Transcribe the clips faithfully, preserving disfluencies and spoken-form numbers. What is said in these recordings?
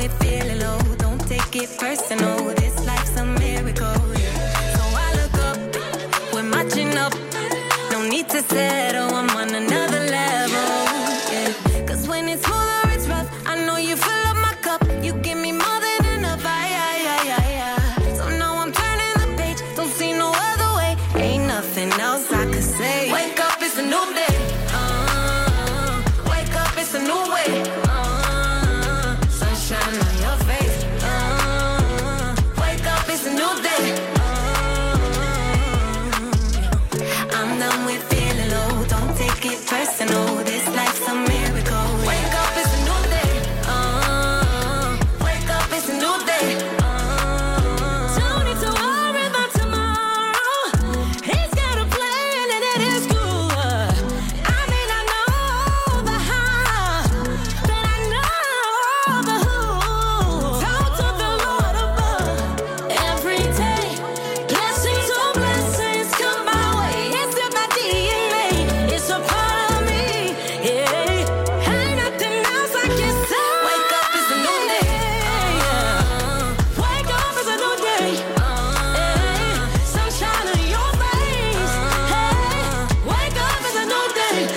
with feeling low. Don't take it personal. This life's a miracle. Yeah. So I look up, we're matching up. No need to settle, I'm on another level. Yeah. Cause when it's smooth or it's rough, I know you fill up my cup. You give me more than enough. I, I, I, I, I. So now I'm turning the page. Don't see no other way. Ain't nothing else I could say. Wake up, it's a new day. Uh, wake up, it's a new way. Uh, sunshine on your face. Uh, wake up, it's a new day. Uh, I'm done with feeling low. Don't take it personal. This life's a miracle. Wake up, it's a new day. Uh, wake up, it's a new day. Uh, don't need to worry about tomorrow. He's got a plan and it is cool. I may not know the how, but I know the who. Talk to the Lord above every day. Blessings on blessings come my way. It's in my D N A. It's a part of me. Yeah. Ain't nothing else I can say. Wake up, it's a new day. Uh, wake up, it's a new day. Uh, sunshine on your face. Hey, wake up, it's a new day.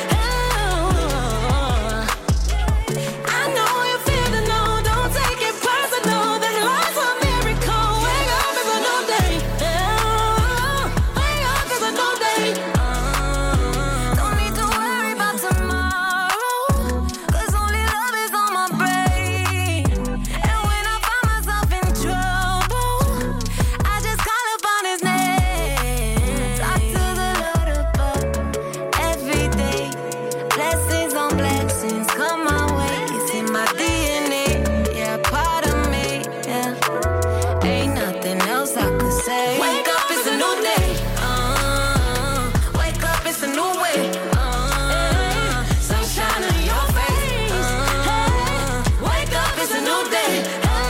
Uh, I know you're feeling low. Don't take it personal. This life's a miracle. Wake up, it's a new day. Uh, wake up, it's a new day. Uh, don't need to worry about tomorrow. Cause only love is on my brain. And when I find myself in trouble, I just call upon his name. Talk to the Lord above every day. Blessings on blessings come my way. It's in my D N A. Yeah, part of me. Yeah. Ain't nothing else I could say. Wake up, it's a new day. Uh, wake up, it's a new way. Uh, sunshine on your face. Uh, wake up, it's a new day.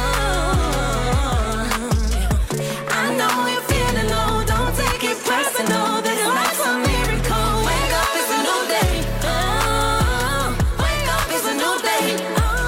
Uh, I know you're feeling low. Don't take it personal. This life's a miracle. Wake up, it's a new day. Uh, wake up, it's a new day.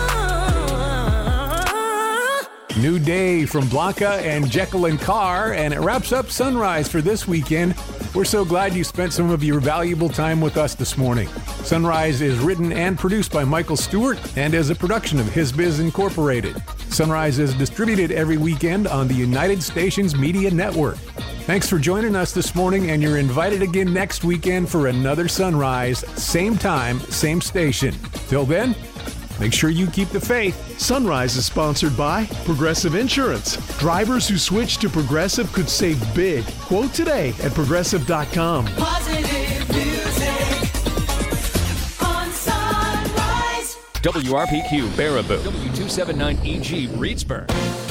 Uh, New Day from Blanca and Jekyll and Carr, and it wraps up Sunrise for this weekend. We're so glad you spent some of your valuable time with us this morning. Sunrise is written and produced by Michael Stewart and is a production of His Biz Incorporated. Sunrise is distributed every weekend on the United Stations Media Network. Thanks for joining us this morning, and you're invited again next weekend for another Sunrise, same time, same station. Till then, make sure you keep the faith. Sunrise is sponsored by Progressive Insurance. Drivers who switch to Progressive could save big. Quote today at progressive dot com. positive music on Sunrise. W R P Q Baraboo. W two seventy-nine E G Reedsburg.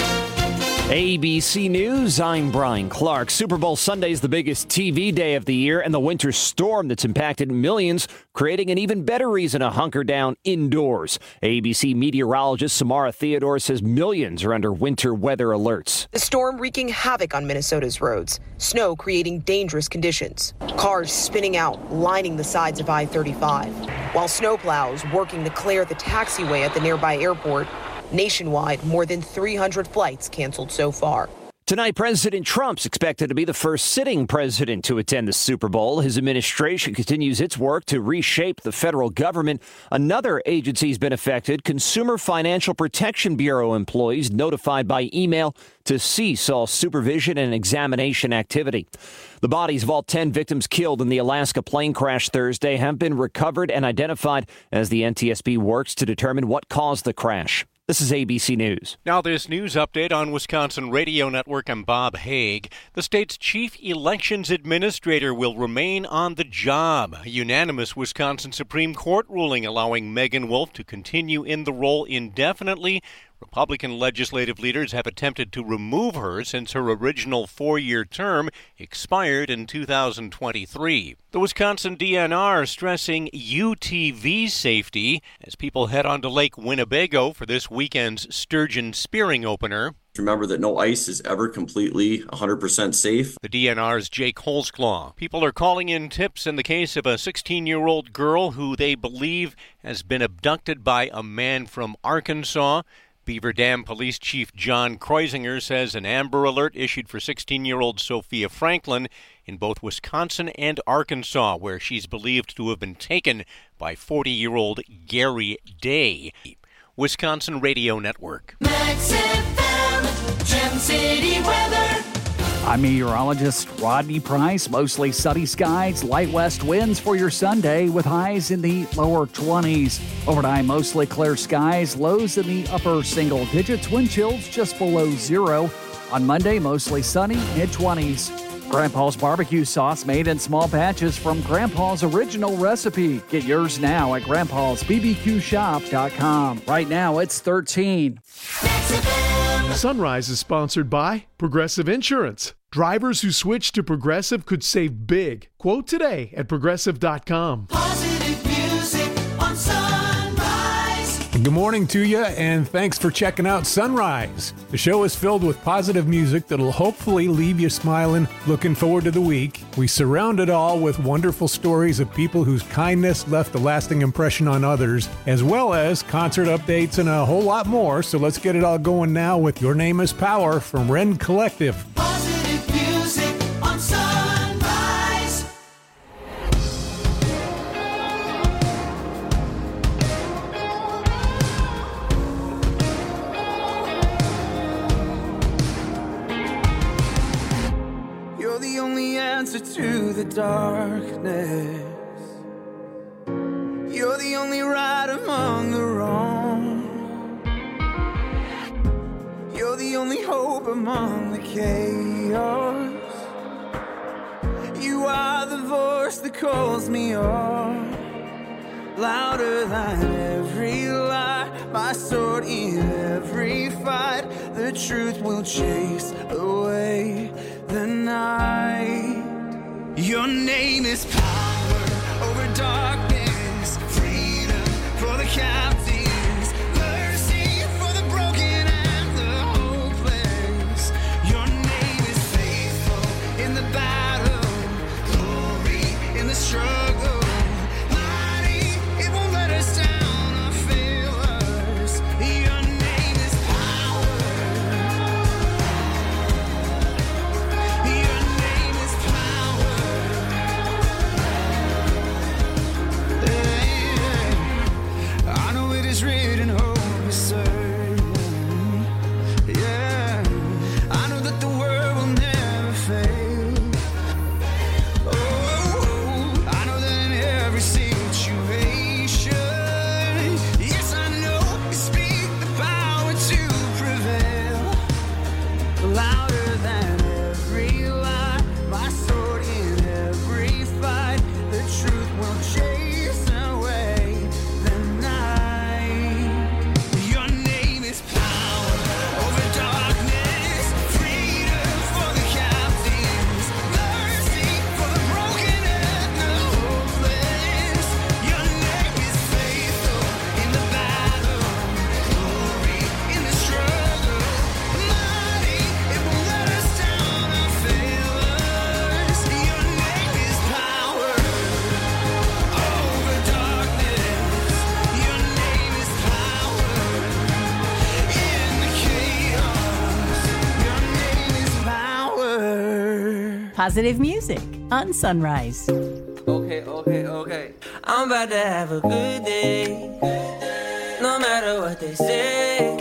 A B C News, I'm Brian Clark. Super Bowl Sunday is the biggest T V day of the year, and the winter storm that's impacted millions, creating an even better reason to hunker down indoors. A B C meteorologist Samara Theodore says millions are under winter weather alerts. The storm wreaking havoc on Minnesota's roads. Snow creating dangerous conditions. Cars spinning out, lining the sides of I thirty-five. While snowplows working to clear the taxiway at the nearby airport. Nationwide, more than three hundred flights canceled so far. Tonight, President Trump's expected to be the first sitting president to attend the Super Bowl. His administration continues its work to reshape the federal government. Another agency's been affected. Consumer Financial Protection Bureau employees notified by email to cease all supervision and examination activity. The bodies of all ten victims killed in the Alaska plane crash Thursday have been recovered and identified as the N T S B works to determine what caused the crash. This is A B C News. Now this news update on Wisconsin Radio Network. I'm Bob Haig. The state's chief elections administrator will remain on the job. A unanimous Wisconsin Supreme Court ruling allowing Megan Wolf to continue in the role indefinitely. Republican legislative leaders have attempted to remove her since her original four-year term expired in two thousand twenty-three. The Wisconsin D N R stressing U T V safety as people head on to Lake Winnebago for this weekend's sturgeon spearing opener. Remember that no ice is ever completely one hundred percent safe. The D N R's Jake Holzclaw. People are calling in tips in the case of a sixteen-year-old girl who they believe has been abducted by a man from Arkansas. Beaver Dam Police Chief John Kreuzinger says an Amber Alert issued for sixteen-year-old Sophia Franklin in both Wisconsin and Arkansas, where she's believed to have been taken by forty-year-old Gary Day. Wisconsin Radio Network. Max F M, Gem City weather. I'm meteorologist Rodney Price. Mostly sunny skies, light west winds for your Sunday with highs in the lower twenties. Overnight, mostly clear skies, lows in the upper single digits, wind chills just below zero. On Monday, mostly sunny, mid-twenties. Grandpa's barbecue sauce made in small batches from Grandpa's original recipe. Get yours now at grandpas b b q shop dot com. Right now, it's thirteen. Sunrise is sponsored by Progressive Insurance. Drivers who switch to Progressive could save big. Quote today at progressive dot com. Positive music on Sunrise. Good morning to you, and thanks for checking out Sunrise. The show is filled with positive music that'll hopefully leave you smiling, looking forward to the week. We surround it all with wonderful stories of people whose kindness left a lasting impression on others, as well as concert updates and a whole lot more. So let's get it all going now with Your Name is Power from Ren Collective. Positive music on Sunrise. You're the only answer to the darkness. You're the only right among the wrong. You're the only hope among the chaos. You are the voice that calls me on, louder than every lie, my sword in every fight. The truth will chase away the night. Your name is power over darkness, freedom for the captives, mercy for the broken and the hopeless. Your name is faithful in the battle, glory in the struggle, mighty, it won't let us down or fail us. Your name is power. Your name is power. I know it is written, hope is certain. Yeah, I know that the word will never fail. Oh, I know that in every situation, yes, I know you speak the power to prevail. Louder than every lie, my sword in every fight. The truth will chase away the night. Your name is power over darkness, freedom for the captives, mercy for the broken and the hopeless. Your name is faithful in the battle, glory in the struggle, mighty, it won't let us down or fail us. Your name is power over darkness. Your name is power in the chaos. Your name is power. Positive music on Sunrise. Okay, okay, okay. I'm about to have a good day. No matter what they say.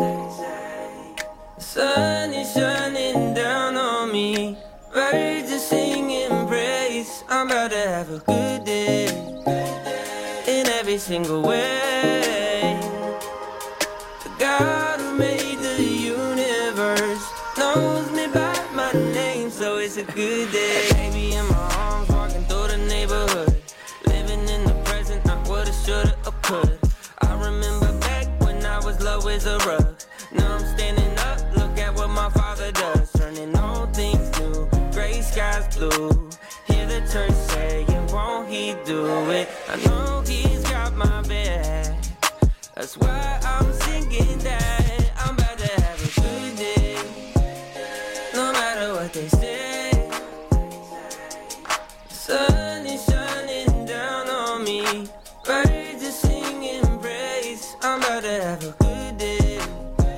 The sun is shining down on me. Birds are singing praise. I'm about to have a good day. In every single way. The God who made the universe knows me by my name, so it's a good day. Baby in my arms, walking through the neighborhood, living in the present, not what I shoulda or coulda. I remember back when I was low as a rug. Now I'm standing up, look at what my father does, turning all things new, gray skies blue. Hear the church saying, won't he do it? I know he's got my back. That's why I'm singing that. I'm about to have a good day. No matter what they say. The sun is shining down on me. Birds are singing praise. I'm about to have a good day.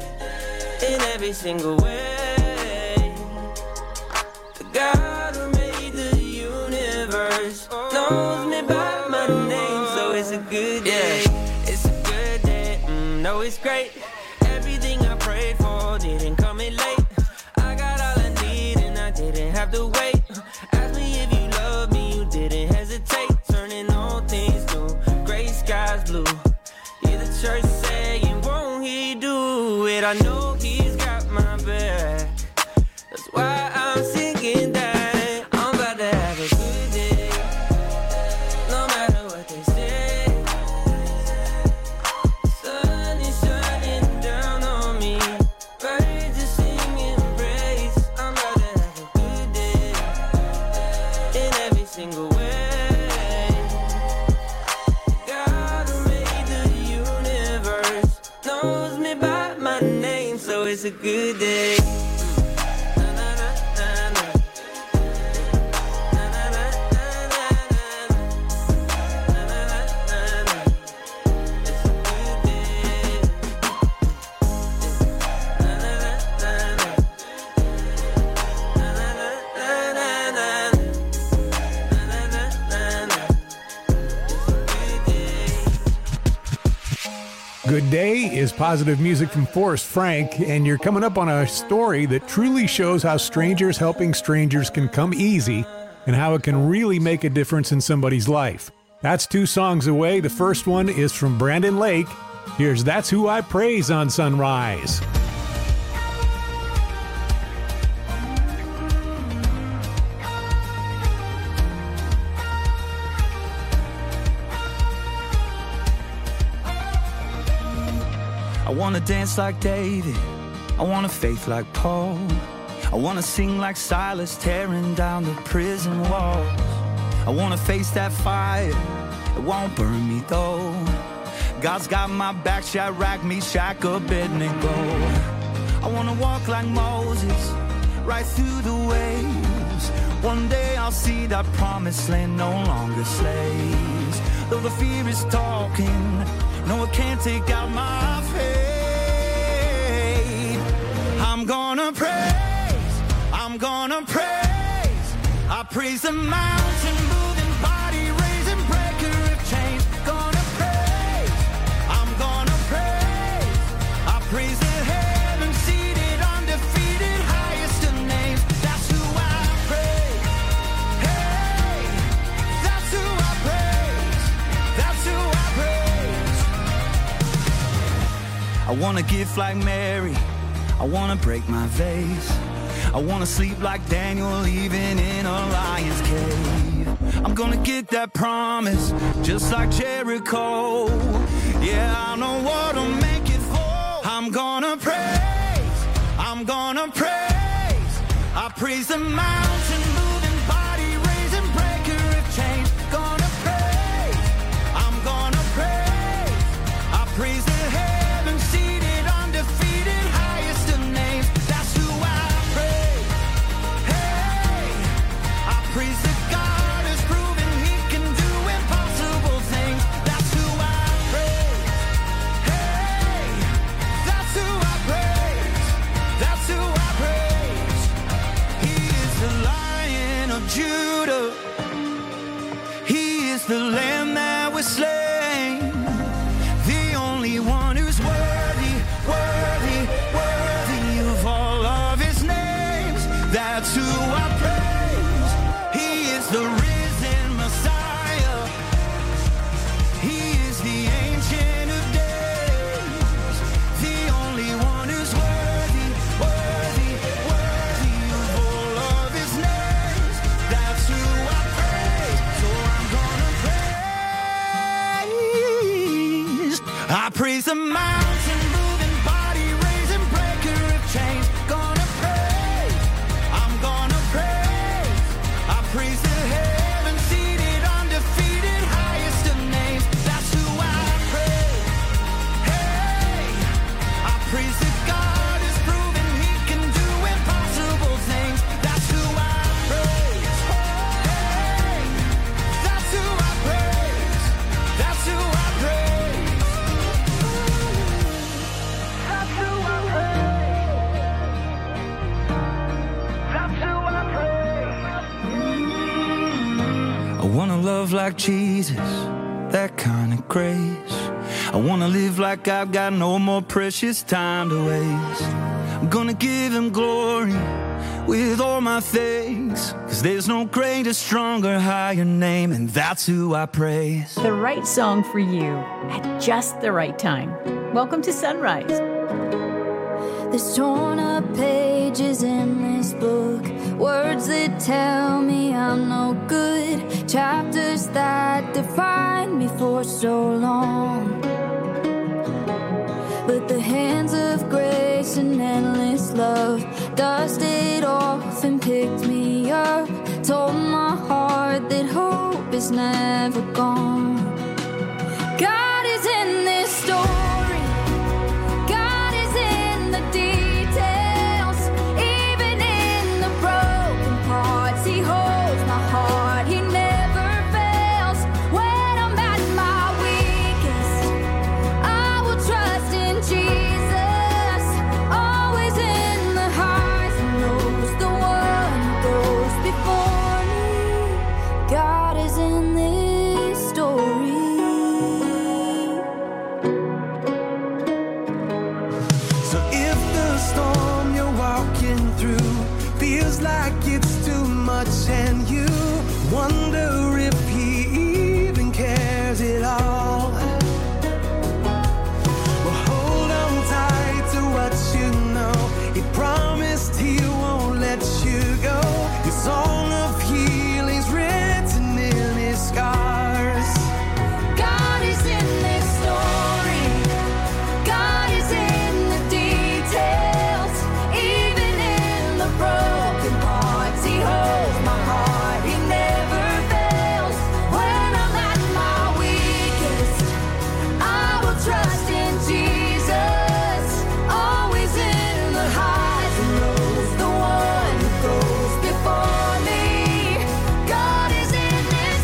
every single way. The God who made the universe knows me by my name, so it's a good day. It's a good day, mm, no, it's great. Everything I prayed for didn't come in late. I got all I need and I didn't have to wait. Ask me if you love me, you didn't hesitate. Turning all things new, gray skies blue. Hear the church saying, won't he do it? I know he's got my back. That's why I'm singing that I'm about to have a good day, no matter what they say. Sun is shining down on me, birds are singing praise. I'm about to have a good day in every single way. God who made the universe knows me by my name, so it's a good day. Good Day is positive music from Forrest Frank, and you're coming up on a story that truly shows how strangers helping strangers can come easy and how it can really make a difference in somebody's life. That's two songs away. The first one is from Brandon Lake. Here's That's Who I Praise on Sunrise. I wanna dance like David, I want a faith like Paul, I wanna sing like Silas, tearing down the prison walls. I wanna face that fire, it won't burn me though. God's got my back, Shadrach, Meshach, Abednego. I wanna walk like Moses, right through the waves. One day I'll see that promised land, no longer slaves. Though the fear is talking, no, it can't take out my faith. I'm gonna praise, I'm gonna praise. I praise the mountain moving, body raising, breaker of chains. Gonna praise, I'm gonna praise. I praise the heaven seated, undefeated, highest of names. That's who I praise. Hey, that's who I praise. That's who I praise. I wanna give like Mary, I wanna break my vase. I wanna sleep like Daniel, even in a lion's cave. I'm gonna get that promise, just like Jericho. Yeah, I know what'll make it fall. I'm gonna praise, I'm gonna praise. I praise the mountain moving, body raising, breaker of chains. Gonna praise, I'm gonna praise. I praise the heaven seated, undefeated, highest of names. That's who I praise. Hey, I praise the God who's proven he can do impossible things. That's who I praise. Hey, that's who I praise. That's who I praise. He is the Lion of Judah. He is the Lamb that was slain. The only one who's worthy, worthy, worthy of all of his names. That's who I praise. He is the risen Messiah. He is the Ancient of Days. The only one who's worthy, worthy, worthy of all of his names. That's who I praise. So I'm gonna praise. I praise the mountain moving, body raising, breaker of chains. Gonna praise, I'm gonna praise. I praise the heaven seated, undefeated, highest of names. That's who I praise. Hey, I praise the God who's proven he can do impossible things. That's who I praise. Hey, that's who I praise. That's who I praise. like Jesus, that kind of grace. I wanna live like I've got no more precious time to waste. I'm gonna give him glory with all my things, 'cause there's no greater, stronger, higher name, and that's who I praise. The right song for you at just the right time. Welcome to Sunrise. There's torn up pages in this book, words that tell me I'm no good, chapters that define me for so long. But the hands of grace and endless love dusted off and picked me up, told my heart that hope is never gone. God is in this story. And you wonder if he even cares at all. Well, hold on tight to what you know. He promised he won't let you go. Your song of healing's written in his scars. God is in this story. God is in the details. Even in the broken parts, he holds my heart. He never fails. When I'm at my weakest, I will trust in Jesus. Always in the highs and lows, the one who goes before me. God is in this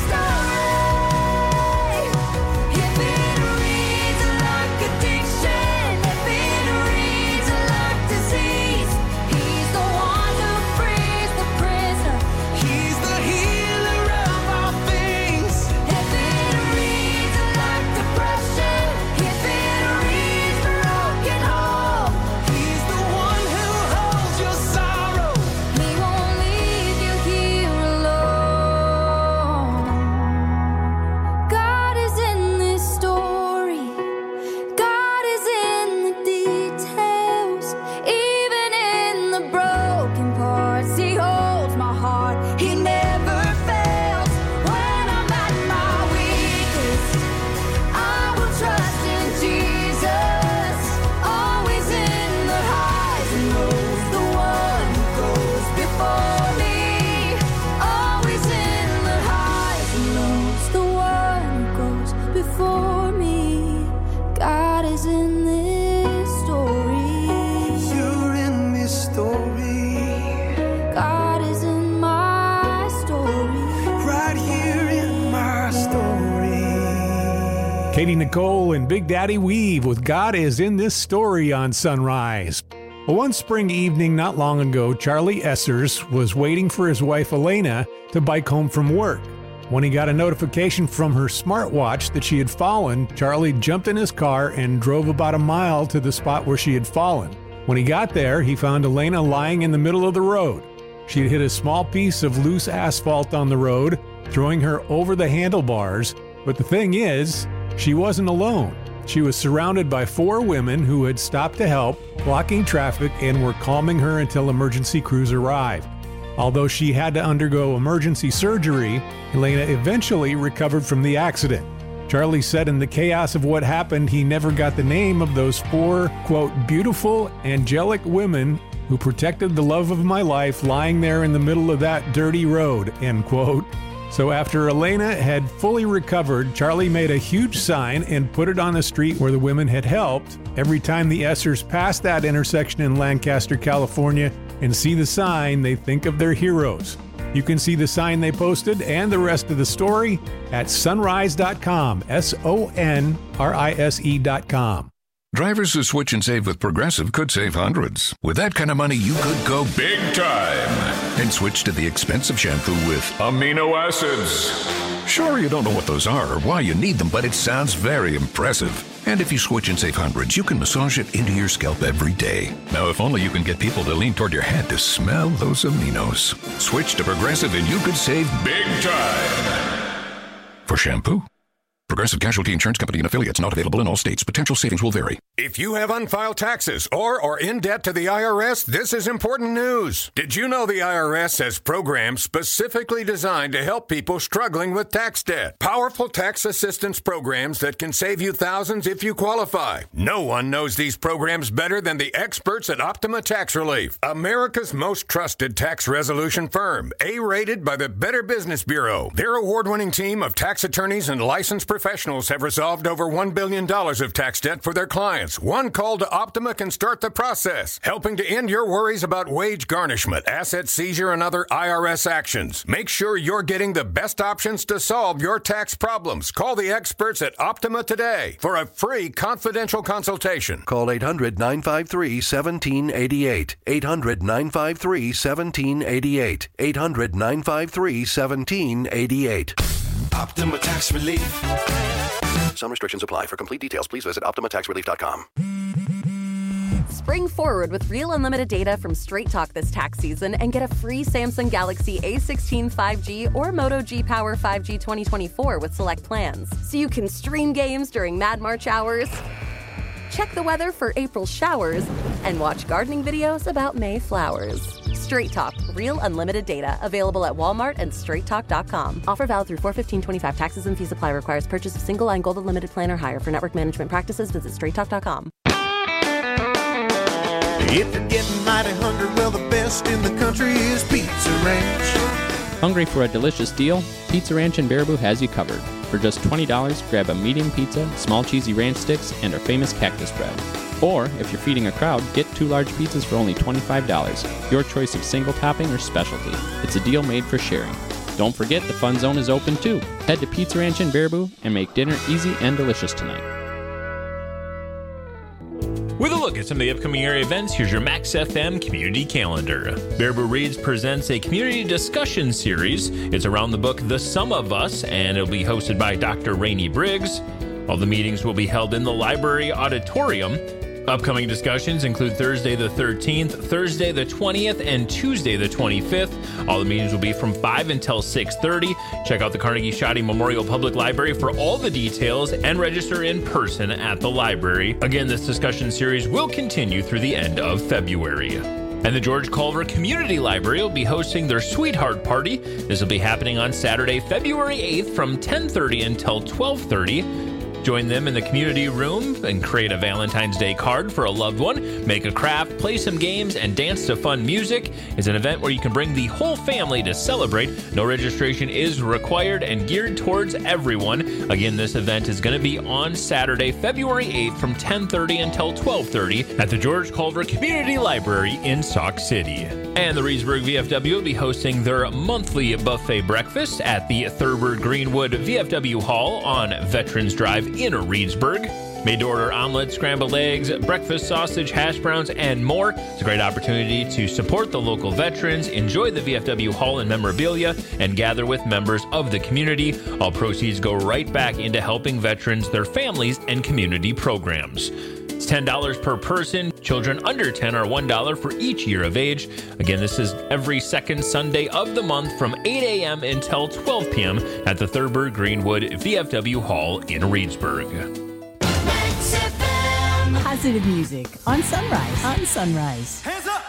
story. If it reads like addiction, if it reads like disease, he's the one who frees the prisoner. He's the healer of all things. If it reads like depression, if it reads broken home, he's the one who holds your sorrow. He won't leave you here alone. God is in this story. God is in the details. Even in the broken parts, he holds my heart. He never fails. When I'm at my weakest, I will trust in Jesus. Always in the highs and lows, the one who goes before me. Always in the highs and lows, the one who goes before me. God is in this story. You're in this story. God is in my story. Right here in my story. Katie Nicole and Big Daddy Weave with God is in this story on Sunrise. Well, one spring evening not long ago, Charlie Essers was waiting for his wife Elena to bike home from work. When he got a notification from her smartwatch that she had fallen, Charlie jumped in his car and drove about a mile to the spot where she had fallen. When he got there, he found Elena lying in the middle of the road. She had hit a small piece of loose asphalt on the road, throwing her over the handlebars. But the thing is, she wasn't alone. She was surrounded by four women who had stopped to help, blocking traffic, and were calming her until emergency crews arrived. Although she had to undergo emergency surgery, Elena eventually recovered from the accident. Charlie said in the chaos of what happened, he never got the name of those four, quote, beautiful, angelic women who protected the love of my life lying there in the middle of that dirty road, end quote. So after Elena had fully recovered, Charlie made a huge sign and put it on the street where the women had helped. Every time the Essers pass that intersection in Lancaster, California, and see the sign, they think of their heroes. You can see the sign they posted and the rest of the story at sunrise dot com, S O N R I S E dot com. Drivers who switch and save with Progressive could save hundreds. With that kind of money, you could go big time and switch to the expensive shampoo with amino acids. Sure, you don't know what those are or why you need them, but it sounds very impressive. And if you switch and save hundreds, you can massage it into your scalp every day. Now, if only you can get people to lean toward your head to smell those aminos. Switch to Progressive and you could save big time. For shampoo. Progressive Casualty Insurance Company and affiliates, not available in all states. Potential savings will vary. If you have unfiled taxes or are in debt to the I R S, this is important news. Did you know the I R S has programs specifically designed to help people struggling with tax debt? Powerful tax assistance programs that can save you thousands if you qualify. No one knows these programs better than the experts at Optima Tax Relief, America's most trusted tax resolution firm, A-rated by the Better Business Bureau. Their award-winning team of tax attorneys and licensed professionals have resolved over one billion dollars of tax debt for their clients. One call to Optima can start the process, helping to end your worries about wage garnishment, asset seizure, and other I R S actions. Make sure you're getting the best options to solve your tax problems. Call the experts at Optima today for a free confidential consultation. Call eight hundred, nine five three, one seven eight eight. eight hundred, nine five three, one seven eight eight. eight hundred, nine five three, one seven eight eight. Optima Tax Relief. Some restrictions apply. For complete details, please visit Optima Tax Relief dot com. Spring forward with real unlimited data from Straight Talk this tax season and get a free Samsung Galaxy A sixteen five G or Moto G Power five G twenty twenty-four with select plans. So you can stream games during Mad March hours, check the weather for April showers, and watch gardening videos about May flowers. Straight Talk, real unlimited data. Available at Walmart and straight talk dot com. Offer valid through four fifteen twenty-five. Taxes and fees apply. Requires purchase of single line Gold Unlimited plan or higher. For network management practices, visit straight talk dot com. If you're getting mighty hungry, well, the best in the country is Pizza Ranch. Hungry for a delicious deal? Pizza Ranch in Baraboo has you covered. For just twenty dollars, grab a medium pizza, small cheesy ranch sticks, and our famous cactus bread. Or, if you're feeding a crowd, get two large pizzas for only twenty-five dollars. Your choice of single topping or specialty. It's a deal made for sharing. Don't forget the Fun Zone is open too. Head to Pizza Ranch in Baraboo and make dinner easy and delicious tonight. With a look at some of the upcoming area events, here's your Max F M community calendar. Baraboo Reads presents a community discussion series. It's around the book The Sum of Us, and it'll be hosted by Doctor Rainey Briggs. All the meetings will be held in the library auditorium. Upcoming discussions include Thursday the thirteenth, Thursday the twentieth, and Tuesday the twenty-fifth. All the meetings will be from five until six thirty. Check out the Carnegie Shoddy Memorial Public Library for all the details and register in person at the library. Again, this discussion series will continue through the end of February. And the George Culver Community Library will be hosting their Sweetheart Party. This will be happening on Saturday, February eighth from ten thirty until twelve thirty. Join them in the community room and create a Valentine's Day card for a loved one. Make a craft, play some games, and dance to fun music. It's an event where you can bring the whole family to celebrate. No registration is required and geared towards everyone. Again, this event is going to be on Saturday, February eighth from ten thirty until twelve thirty at the George Culver Community Library in Sauk City. And the Reedsburg V F W will be hosting their monthly buffet breakfast at the Thurber Greenwood V F W Hall on Veterans Drive in Reedsburg. Made-to-order omelets, scrambled eggs, breakfast sausage, hash browns, and more. It's a great opportunity to support the local veterans, enjoy the V F W Hall and memorabilia, and gather with members of the community. All proceeds go right back into helping veterans, their families, and community programs. It's ten dollars per person. Children under ten are one dollar for each year of age. Again, this is every second Sunday of the month from eight a.m. until twelve p.m. at the Thurber Greenwood V F W Hall in Reedsburg. Positive music on Sunrise. On Sunrise. Hands up!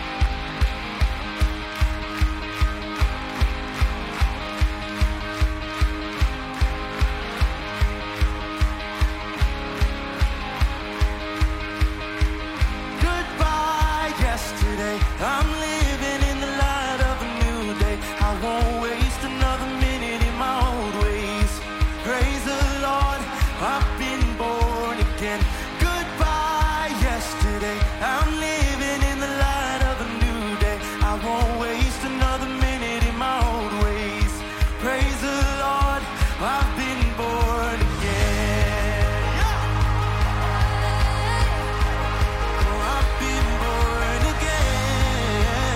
Goodbye, yesterday. I'm living in the light of a new day. I won't waste another minute in my old ways. Praise the Lord, I've been born again. Goodbye, yesterday. I'm living in the light of a new day. I won't waste another minute in my old ways. Praise the Lord, I've been born again. Oh, I've been born again.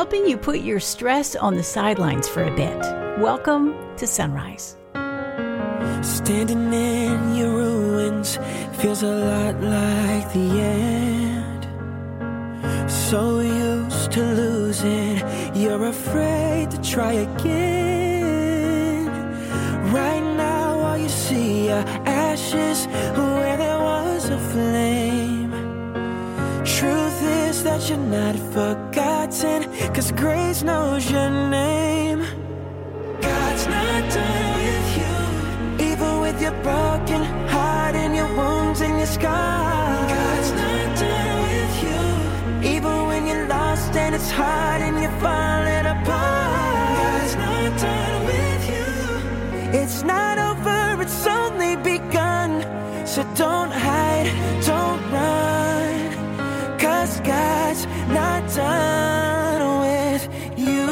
helping you put your stress on the sidelines for a bit. Welcome to Sunrise. Standing in your ruins feels a lot like the end. So used to losing, you're afraid to try again. Right now all you see are ashes where there was a flame. Truth is that you're not forgotten, 'cause grace knows your name. God's not done with you, even with your broken heart and your wounds and your scars. God's not done with you, even when you're lost and it's hard and you're falling apart. God's not done with you. It's not over, it's only begun. So don't hide, don't run, 'cause God's not done with you.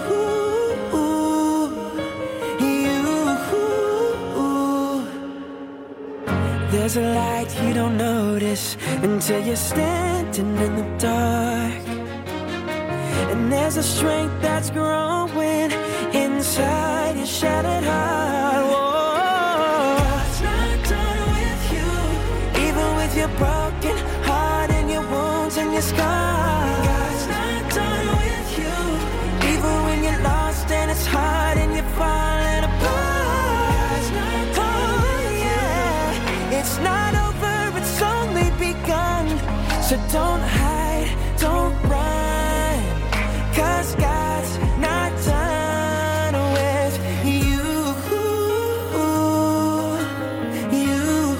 There's a light you don't notice until you're standing in the dark. And there's a strength that's growing inside your shattered heart. Whoa. God's not done with you, even with your broken heart and your wounds and your scars. God's not done with you, even when you're lost and it's hard and you're falling apart. God's not done with you. It's not over, it's only begun. So don't hide, don't run, 'cause God's not done with you. You.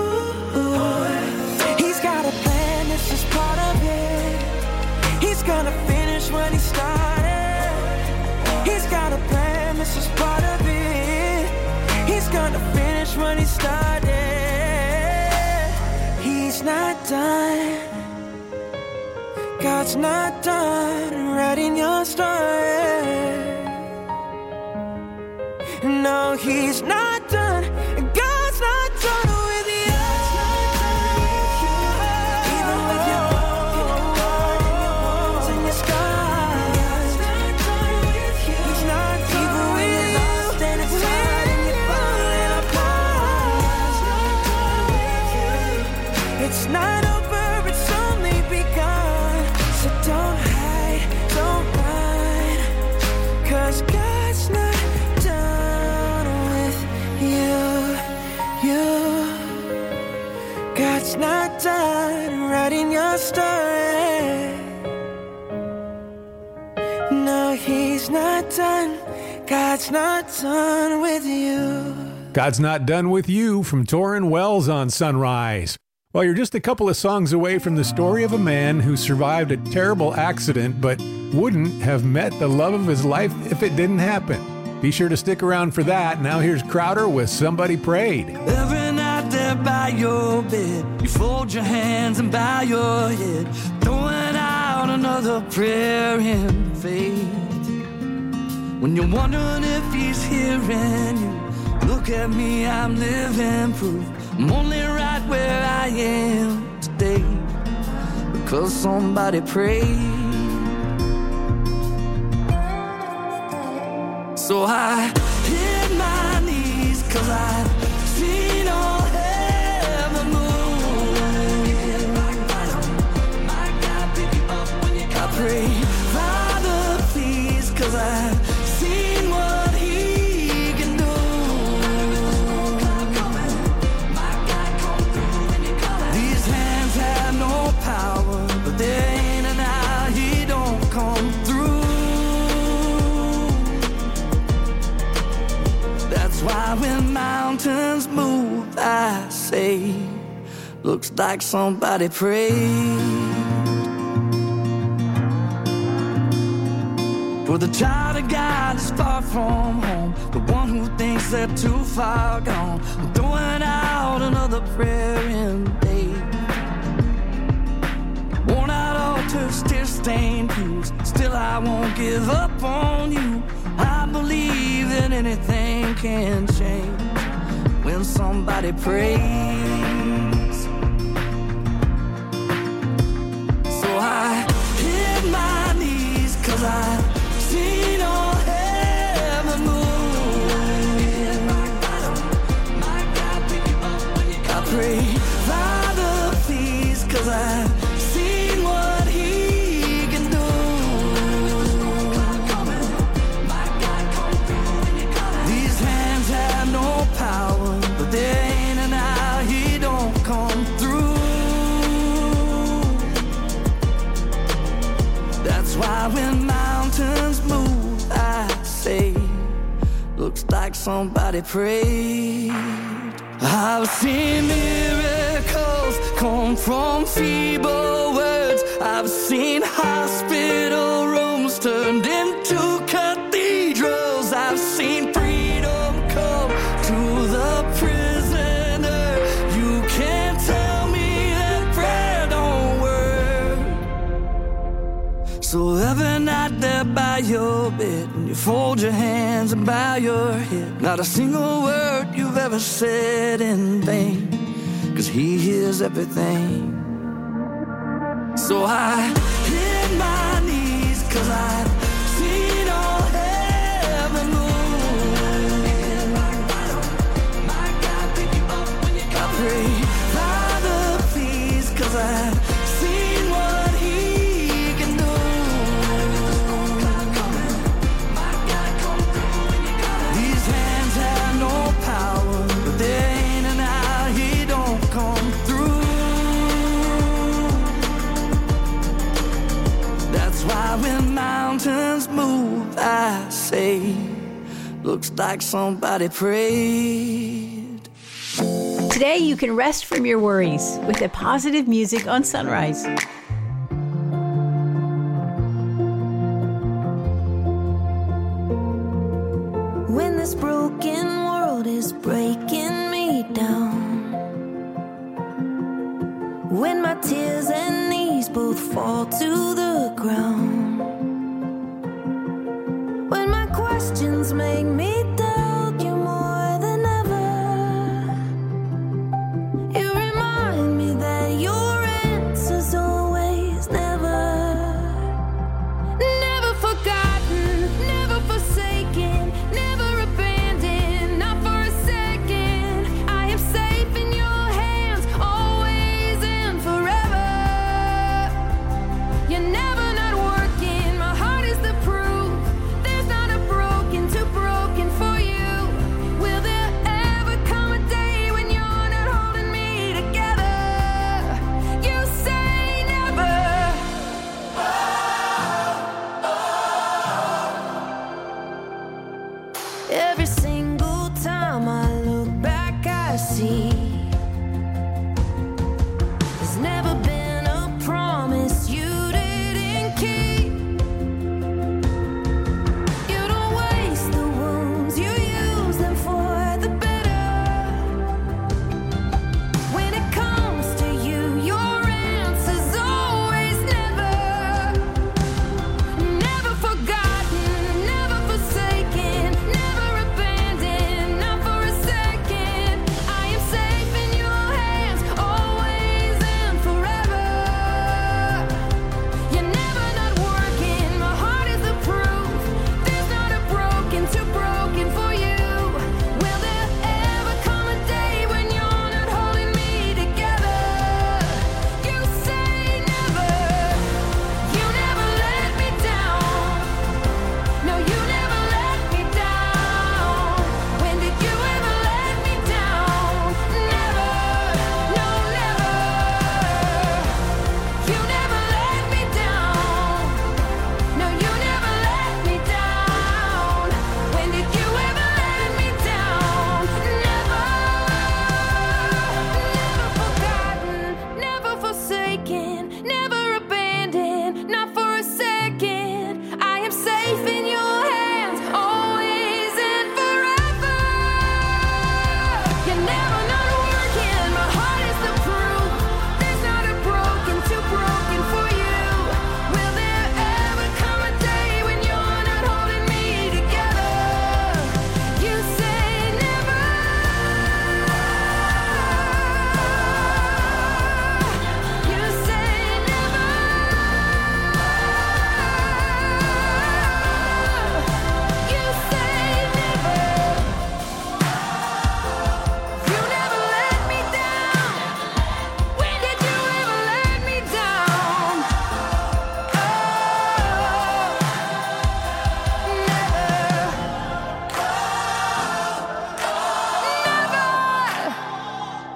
He's got a plan, this is part of it. He's gonna finish what he started. He's got a plan, this is part of it. He's gonna finish what he started. He's not done. God's not done writing your story. No, he's not done. God's not done with you. Even with your broken heart and your wounds and your scars. God's not done with you. He's not done. Even when you're lost and it's hard and you're falling apart. God's not done with you. It's not over, it's only begun. So don't hide, don't run, 'cause God's not done with you. You. God's not done writing your story. No, he's not done. God's not done with you. God's Not Done With You from Torrin Wells on Sunrise. Well, you're just a couple of songs away from the story of a man who survived a terrible accident but wouldn't have met the love of his life if it didn't happen. Be sure to stick around for that. Now here's Crowder with Somebody Prayed. Every night there by your bed, you fold your hands and bow your head, throwing out another prayer in faith. When you're wondering if he's hearing you, look at me, I'm living proof. I'm only right where I am today because somebody prayed. So I hit my knees 'cause I've seen all heaven move. I pray, Father, please, 'cause I've seen what he can do. These hands have no power, but there ain't an hour he don't come through. That's why when mountains move, I say, looks like somebody prayed. For the child of God is far from home, the one who thinks they're too far gone. I'm throwing out another prayer in day. Worn out altars, tear-stained pews, still I won't give up on you. I believe that anything can change when somebody prays. So I hit my knees 'cause I've seen all heaven move. I pray, Father, please, cause I've seen what he can do. These hands have no power, but there ain't an hour he don't come through. That's why when mountains move, I say, looks like somebody prayed. I've seen miracles come from feeble words. I've seen hospital rooms turned into cathedrals. I've seen freedom come to the prisoner. You can't tell me that prayer don't work. So every night there by your bed, when you fold your hands and bow your head, not a single word you've ever said in vain, cause he hears everything. So I hit my knees, cause I've seen all heaven move. I pray, Father, please, cause I've seen what he can do. These hands have no power, but there ain't an hour he don't come through. That's why when mountains move, I say, looks like somebody prayed. Today, you can rest from your worries with the positive music on Sunrise. When this broken world is breaking me down, when my tears and knees both fall to the ground, when my questions make me doubt you more than ever, you remind me that your answer's always never. Never forgotten, never forsaken, never abandoned, not for a second. I am safe in your hands, always and forever. You're never not working, my heart is the proof. There's not a broken too broken for you. Will there ever come a day when you're not holding me together? You say never. Every single time I look back, I see there's never been a promise you didn't keep. You don't waste the wounds, you use them for the better. When it comes to you, your answer's always never. Never forgotten, never forsaken, never abandoned, not for a second. I am safe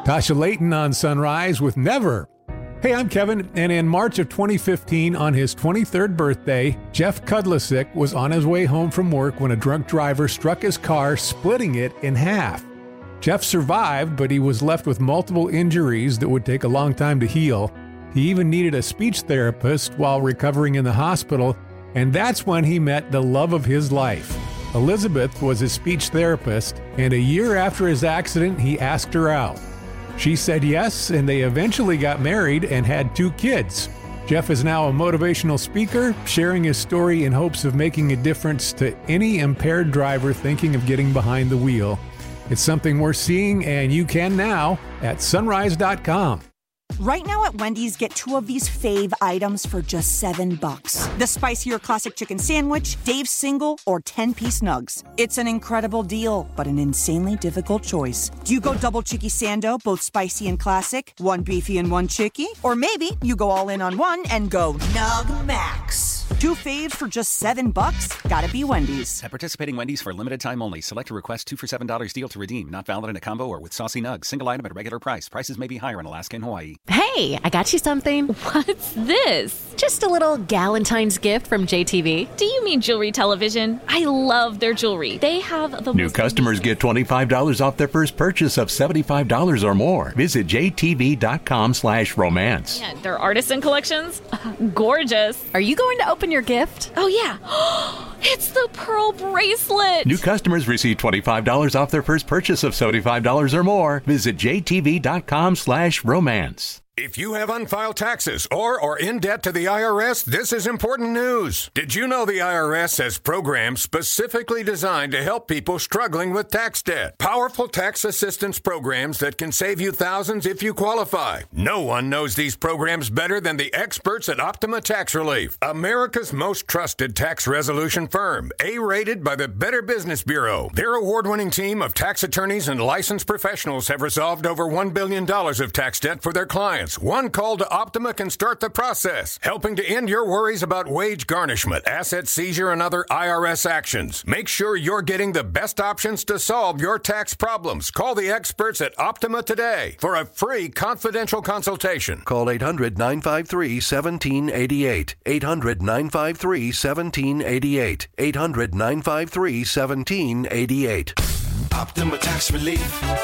Tasha Layton on Sunrise with Never. Hey, I'm Kevin, and in March of twenty fifteen, on his twenty-third birthday, Jeff Kudlasick was on his way home from work when a drunk driver struck his car, splitting it in half. Jeff survived, but he was left with multiple injuries that would take a long time to heal. He even needed a speech therapist while recovering in the hospital, and that's when he met the love of his life. Elizabeth was his speech therapist, and a year after his accident, he asked her out. She said yes, and they eventually got married and had two kids. Jeff is now a motivational speaker, sharing his story in hopes of making a difference to any impaired driver thinking of getting behind the wheel. It's something we're seeing, and you can now at sunrise dot com. Right now at Wendy's, get two of these fave items for just seven bucks. The spicier classic chicken sandwich, Dave's single, or ten-piece nugs. It's an incredible deal, but an insanely difficult choice. Do you go double chicky sando, both spicy and classic, one beefy and one chicky? Or maybe you go all in on one and go Nug Max. Two faves for just seven bucks? Gotta be Wendy's. At participating Wendy's for a limited time only. Select a request two for seven dollars deal to redeem. Not valid in a combo or with saucy nugs. Single item at regular price. Prices may be higher in Alaska and Hawaii. Hey, I got you something. What's this? Just a little Galentine's gift from J T V. Do you mean Jewelry Television? I love their jewelry. They have the New most customers get twenty-five dollars off their first purchase of seventy-five dollars or more. Visit j t v dot com slash romance. Yeah, their artisan collections. Gorgeous. Are you going to open your gift? Oh, yeah. It's the pearl bracelet. New customers receive twenty-five dollars off their first purchase of seventy-five dollars or more. Visit j t v dot com slash romance. If you have unfiled taxes or are in debt to the I R S, this is important news. Did you know the I R S has programs specifically designed to help people struggling with tax debt? Powerful tax assistance programs that can save you thousands if you qualify. No one knows these programs better than the experts at Optima Tax Relief, America's most trusted tax resolution firm, A-rated by the Better Business Bureau. Their award-winning team of tax attorneys and licensed professionals have resolved over one billion dollars of tax debt for their clients. One call to Optima can start the process, helping to end your worries about wage garnishment, asset seizure, and other I R S actions. Make sure you're getting the best options to solve your tax problems. Call the experts at Optima today for a free confidential consultation. Call eight hundred nine five three one seven eight eight. eight hundred nine five three one seven eight eight. eight hundred nine five three one seven eight eight. Optima Tax Relief.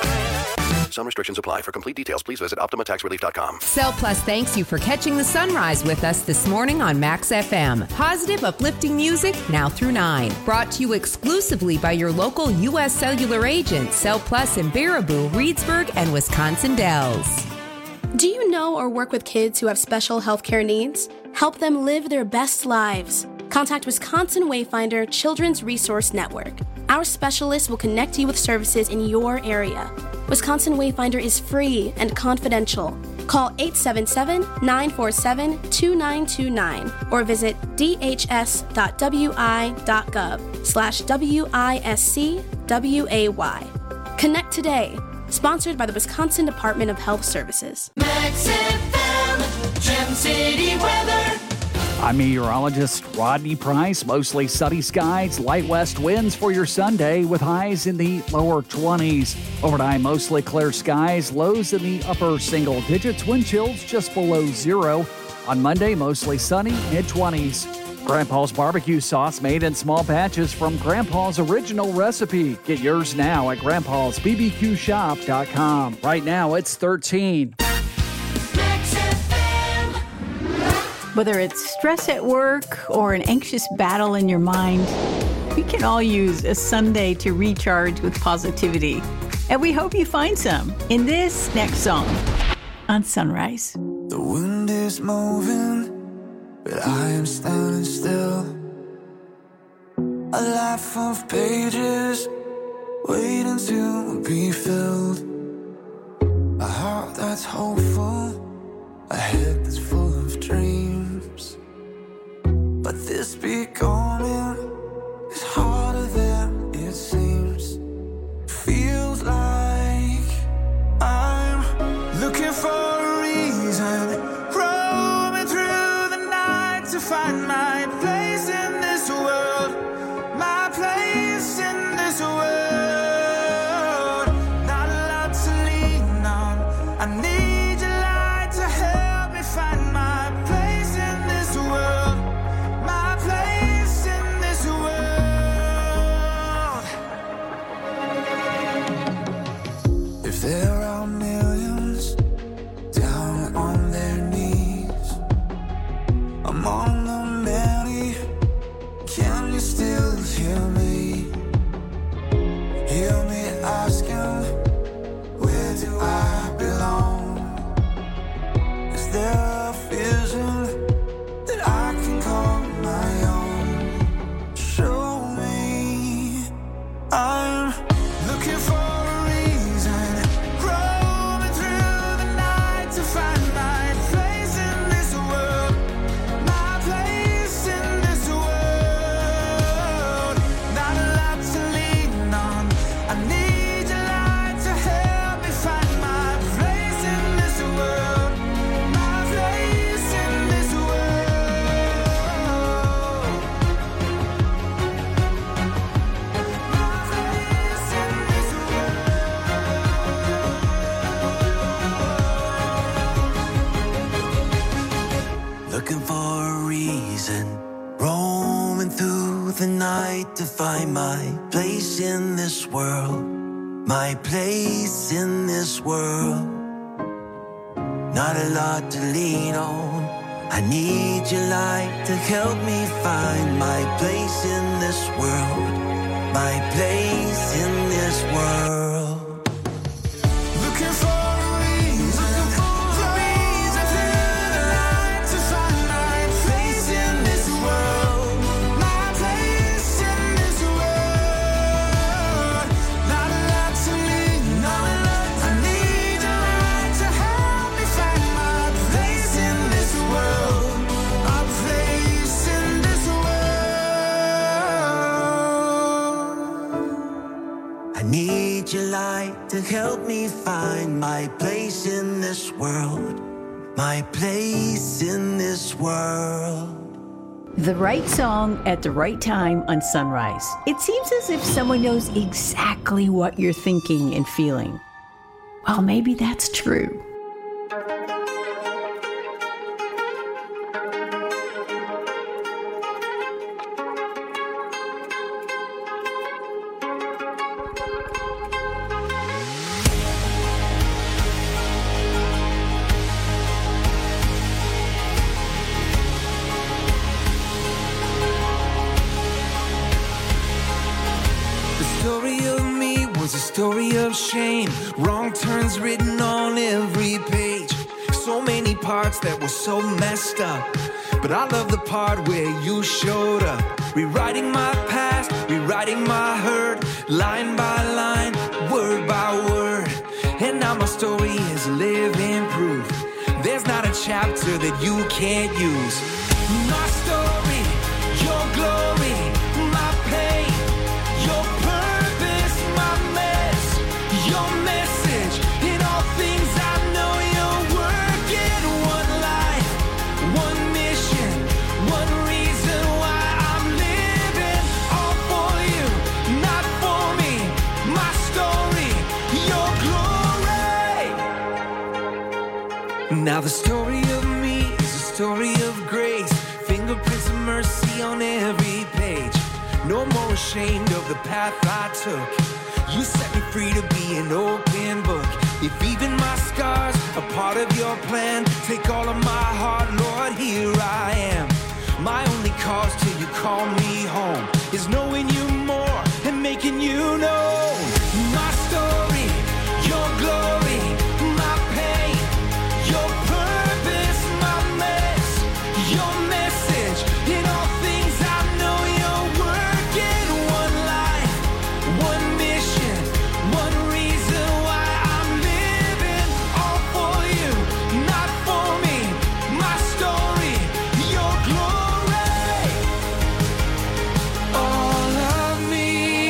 Some restrictions apply. For complete details, please visit optima tax relief dot com. Cell Plus thanks you for catching the sunrise with us this morning on Max F M. Positive, uplifting music now through nine. Brought to you exclusively by your local U S Cellular agent, Cell Plus in Baraboo, Reedsburg, and Wisconsin Dells. Do you know or work with kids who have special healthcare needs? Help them live their best lives. Contact Wisconsin Wayfinder Children's Resource Network. Our specialists will connect you with services in your area. Wisconsin Wayfinder is free and confidential. Call eight seven seven, nine four seven, two nine two nine or visit d h s dot w i dot gov slash W I S C W A Y. Connect today. Sponsored by the Wisconsin Department of Health Services. Max F M, Gem City weather. I'm meteorologist Rodney Price. Mostly sunny skies, light west winds for your Sunday with highs in the lower twenties. Overnight, mostly clear skies, lows in the upper single digits, wind chills just below zero. On Monday, mostly sunny, mid twenties. Grandpa's barbecue sauce made in small batches from Grandpa's original recipe. Get yours now at grandpas b b q shop dot com. Right now, it's thirteen. Whether it's stress at work or an anxious battle in your mind, we can all use a Sunday to recharge with positivity. And we hope you find some in this next song on Sunrise. The wind is moving, but I am standing still. A life of pages waiting to be filled. A heart that's hopeful, a head that's full of dreams. But this becoming is harder than it seems. Feels like I'm looking for a reason, roaming through the night to find my place in this world, my place in this world. Not a lot to lean on, There are millions down on their knees. Among the many, can you still hear me? Hear me asking, where do I belong? Is there a vision that I can call my own? Show me. I'm looking for a reason, roaming through the night to find my place in this world, my place in this world. Not a lot to lean on. I need your light to help me find my place in this world, my place in this world. Looking for a reason, roaming through the night to find my place in this world, my place in this world. Not a lot to lean on. I need your light to help me find my place in this world, my place in this world. Looking for a reason, roaming through the night to find my place in this world, my place in this world. Not a lot to lean on. I need your light to help me find my place in this world, my place in this world. I need your light to help me find my place in this world, my place in this world. The right song at the right time on Sunrise. It seems as if someone knows exactly what you're thinking and feeling. Well, maybe that's true. The story of me was a story of shame. Wrong turns written on every page. So many parts that were so messed up. But I love the part where you showed up. Rewriting my past, rewriting my hurt. Line by line, word by word. And now my story is living proof. There's not a chapter that you can't use. My story, your glory, my pain, your purpose, my mess, your message. In all things I know you're working. One life, one mission, one reason why I'm living. All for you, not for me. My story, your glory. Now the story of me is a story of grace. Fingerprints of mercy on every page. No more ashamed of the path I took. You set me free to be an open book. If even my scars are part of your plan, take all of my heart, Lord, here I am. My only cause till you call me home is knowing you more and making you known. My story, your glory, my pain, your purpose, my mess, your message. In all things I know you're working. One life, one mission, one reason why I'm living. All for you, not for me. My story, your glory. All of me,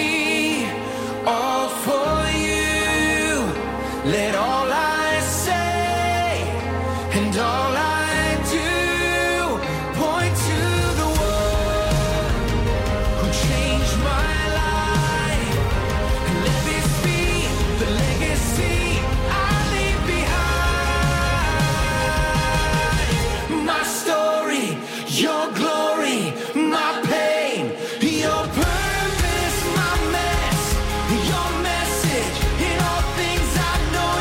all for you. Let all I say and all I do point to the one who changed my life. And let this be the legacy I leave behind. My story, your glory, my pain, your purpose, my mess, your message. In all things I know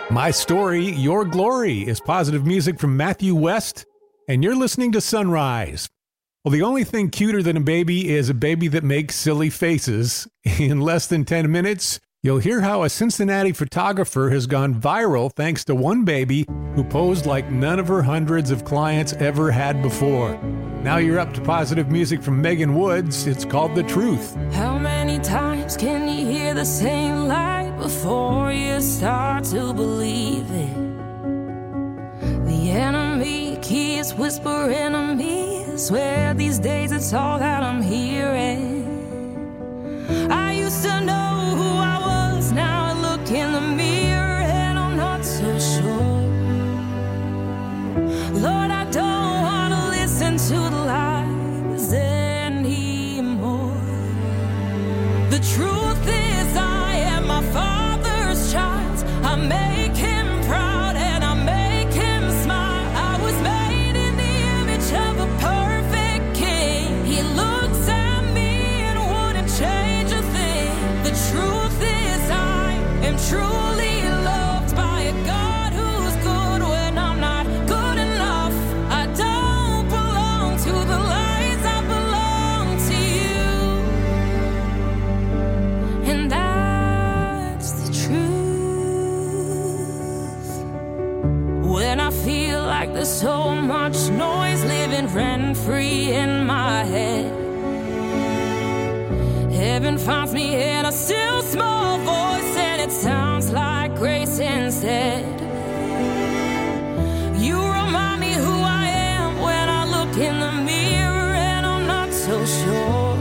My Story, Your Glory is positive music from Matthew West, and you're listening to Sunrise. Well, the only thing cuter than a baby is a baby that makes silly faces. In less than ten minutes, you'll hear how a Cincinnati photographer has gone viral thanks to one baby who posed like none of her hundreds of clients ever had before. Now you're up to positive music from Megan Woods. It's called The Truth. How many times can you hear the same lie before you start to believe it? The enemy keeps whispering to me. I swear these days it's all that I'm hearing. I used to know who I was, now I look in the mirror and I'm not so sure. Lord, I don't want to listen to the lies anymore. The truth is I am my Father's child. I make him proud and I make him smile. I was made in the image of a perfect king. He looks at me and wouldn't change a thing. The truth is I am truly loved by a God who's good when I'm not good enough. I don't belong to the lies, I belong to you. And that's the truth. When I feel like there's so much noise living rent-free in my head, heaven finds me in a still small voice and it sounds like grace instead. You remind me who I am when I look in the mirror and I'm not so sure.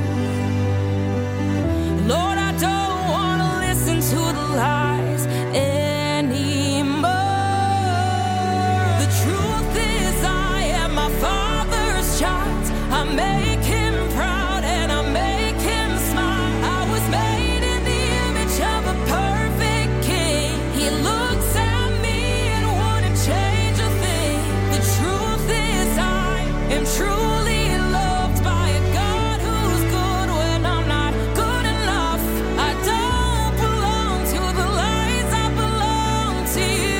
Lord, I don't want to listen to the lies anymore. The truth is I am my Father's child. I make him proud and I make him smile. I was made in the image of a perfect king. He looks at me and wouldn't change a thing. The truth is I am truly loved by a God who's good when I'm not good enough. I don't belong to the lies, I belong to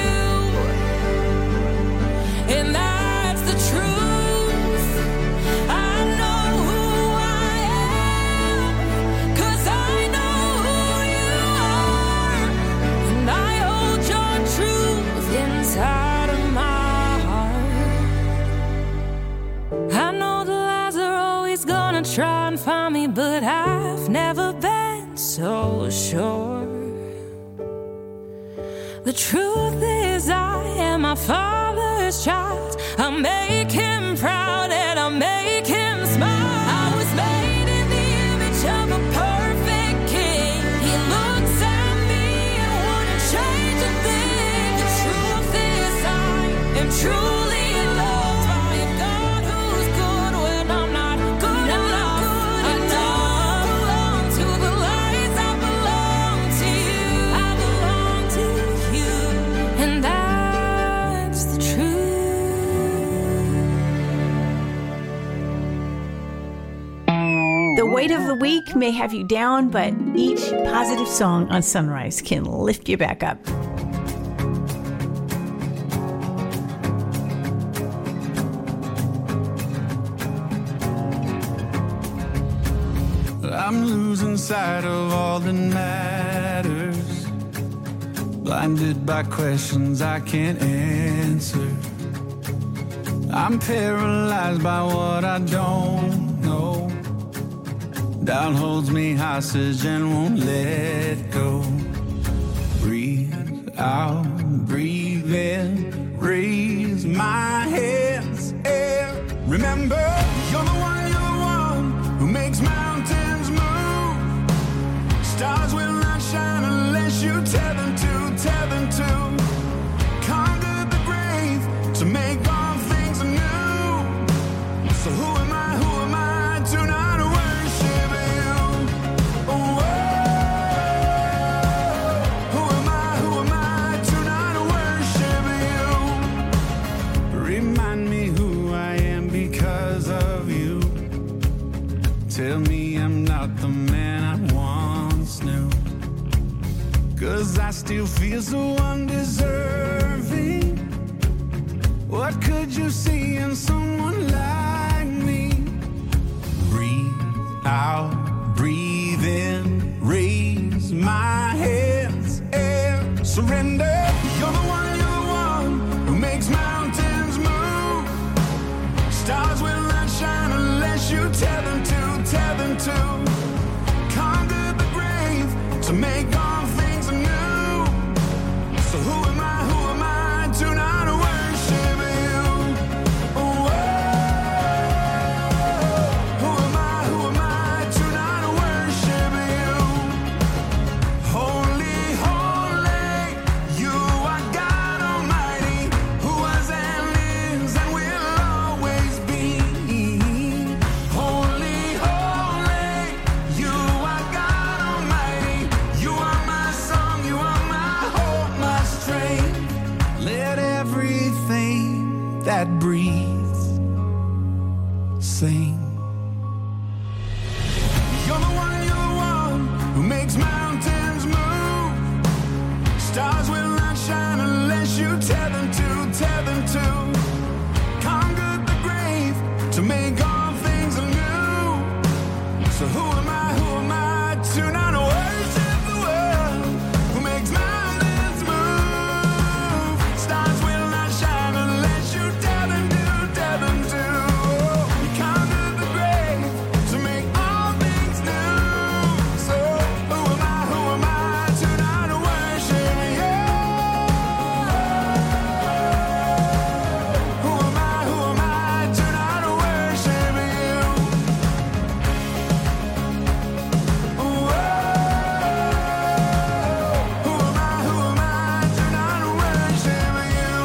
you. And that's the truth. I know who I am, 'cause I know who you are. And I hold your truth inside of my heart. I know the lies are always gonna try and find me, but I've never been so sure. The truth is I am my Father's child. I make him proud and I make him smile. I was made in the image of a perfect king. He looks at me and wouldn't change a thing. The truth is I am truly loved by a God who's good when I'm not good enough. I don't belong to the lies, I belong to you. I belong to you. And that's the The weight of the week may have you down, but each positive song on Sunrise can lift you back up. I'm losing sight of all that matters, blinded by questions I can't answer. I'm paralyzed by what I don't know. Doubt holds me hostage and won't let go. Breathe out, breathe in, raise my hands and remember, you're the one, you're the one who makes mountains move. Stars will not shine unless you tell them to, tell them to. Conquer the grave to make all things anew. So who am I, who am I to not worship you? Oh, who am I, who am I to not worship you? Remind me who I am because of you. Tell me I'm not the man I once knew. 'Cause I still feel so undeserved. You're the one, you're the one who makes mountains move. Stars will not shine unless you tell them to, tell them to. Conquer the grave to make all things anew. So who am I, who am I to not worship you? Oh, who am I, who am I to not worship you? Holy, holy, you are God Almighty, who was and lives and will always be. Holy, holy, you are God Almighty. You are my song, you are my hope, my strength. Let everything that breathes sing. You're the one, you're the one who makes mountains move. Stars will not shine unless you tell them to, tell them to. Conquer the grave to make all things anew. So who am I, who am I to not worship the world who makes mountains move? Stars will not shine unless you tell them to, tell them to. You conquer the grave to make all things new. So who am I, who am I to not worship you? Who am I, who am I to not worship you? Who am I, who am I to not worship you?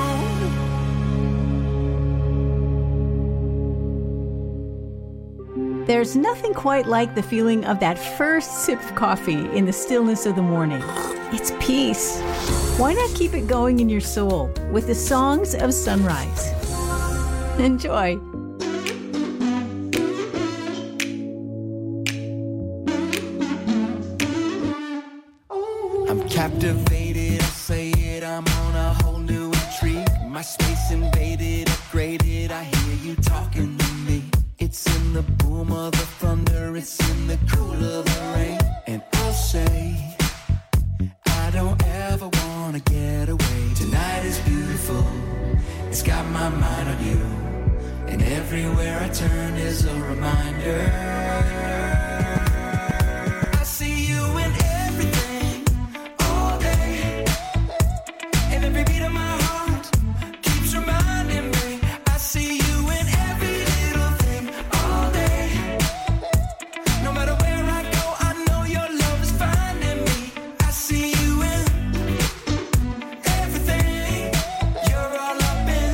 There's nothing quite like the feeling of that first sip of coffee in the stillness of the morning. It's peace. Why not keep it going in your soul with the songs of sunrise? Enjoy. I'm captivated, I say it, I'm on a whole new intrigue. My space invaded, upgraded, I hear you talking to me. It's in the boom of the thunder, it's in the cool of the rain. And I'll say, I don't ever wanna get away. Tonight is beautiful, it's got my mind on you. And everywhere I turn is a reminder. I see you in everything, all day. And every beat of my heart keeps reminding me. I see you in every little thing, all day. No matter where I go, I know your love is finding me. I see you in everything. You're all up in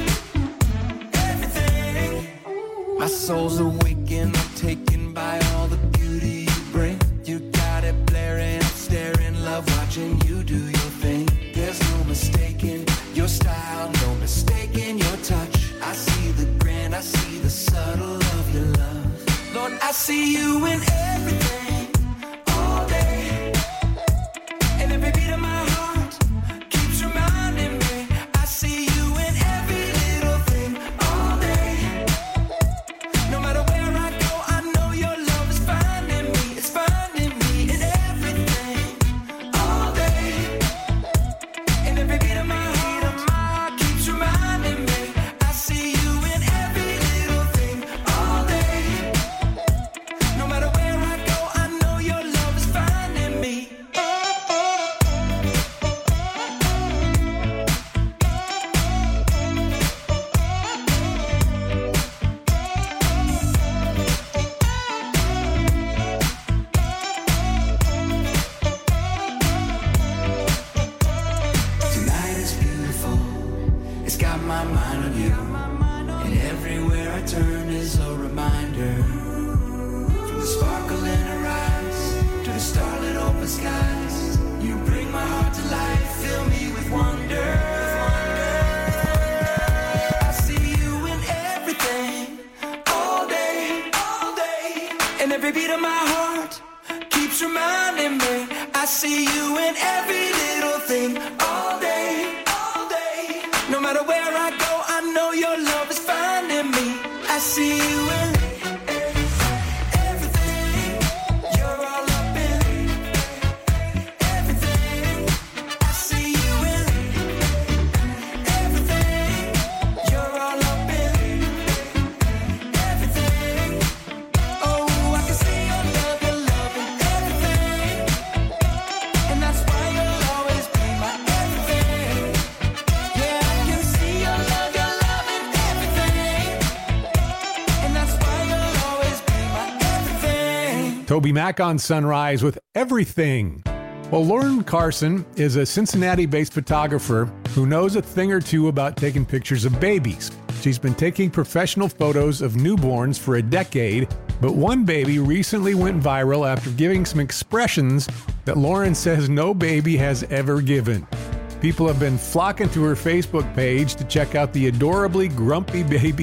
everything. My soul's awakened, I'm taken by all the beauty you bring. You got it blaring, I'm staring, love watching you do your thing. There's no mistaking your style, no mistaking your touch. I see the grand, I see the subtle of your love. Lord, I see you in everything, all day. And every beat of my heart keeps reminding me. I see you in every little thing, all day. No matter where I go, I know your love is finding me. It's finding me in everything, all day. And every beat of my heart keeps reminding me. I see you in every little thing, all day. No matter where I go, I know your love is finding me. Tonight is beautiful, it's got my mind on you. And everywhere I turn is a reminder. From the sparkle in her eyes to the starlit open skies, you bring my heart to life, fill me with wonder. I see you in everything, all day, all day. And every beat of my heart keeps reminding me. I see you in every little thing, all day, all day. No matter where I go, I know your love is finding me. I see you in everything. You're all up in everything. I see you in Toby Mack on Sunrise with Everything. Well, Lauren Carson is a Cincinnati-based photographer who knows a thing or two about taking pictures of babies. She's been taking professional photos of newborns for a decade, but one baby recently went viral after giving some expressions that Lauren says no baby has ever given. People have been flocking to her Facebook page to check out the adorably grumpy baby